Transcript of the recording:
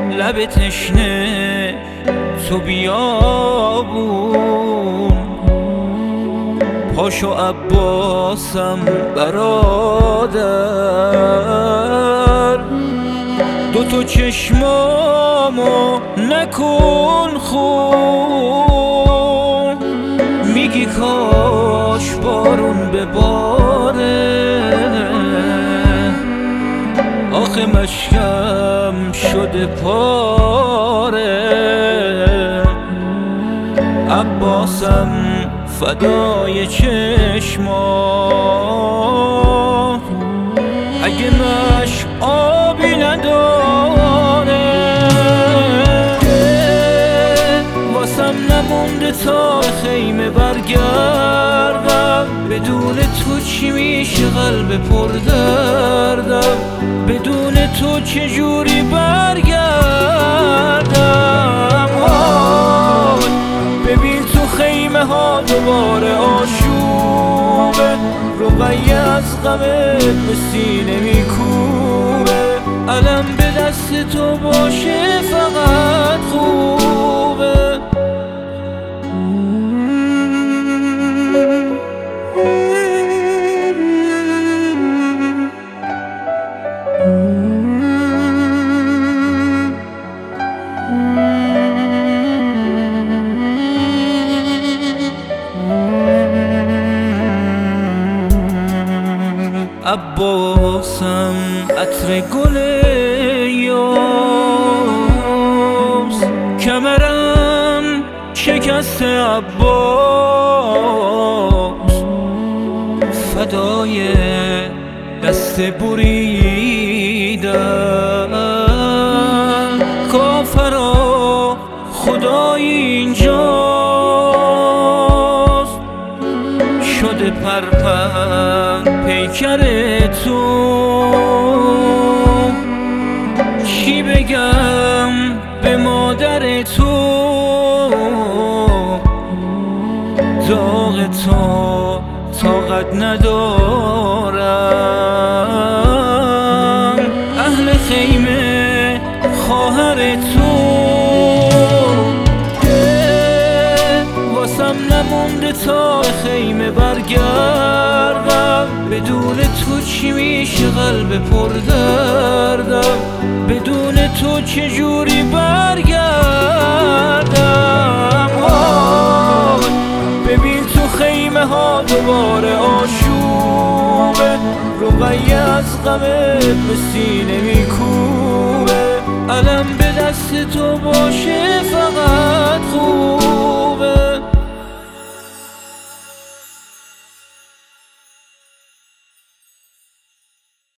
لب تشنه تو بیابون. پاشو عباسم برادر، دوتا چشمامو نکن خون. میگی کاش بارون بباره، آخه مشکم شده پاره. عباسم فدای چشمات، اگه مشک آبی نداره. واسم نمونده تا خیمه برگردم، بدون تو چی میشه قلب پر دردم، بدون تو چجوری برگردم. ببین تو خیمه ها دوباره آشوبه، رقیه از غمت به سینه میکوبه. علم به دست تو باشه فقط خوبه. عباسم عطر گل یاس، کمرم شکست عباس. فدای دست بریدم، کافرا خدای اینجاست. شده پرپر پیکر تو، چی بگم به مادر تو. داغ تو طاقت ندارم، اهل خیمه خواهر تو. واسم نمونده تا خیمه برگردم، بدون تو چی میشه قلب پر دردم، بدون تو چجوری برگردم. ببین تو خیمه ها دوباره آشوبه، رقیه از غمت به سینه میکوبه. علم به دست تو باشه فقط خوب.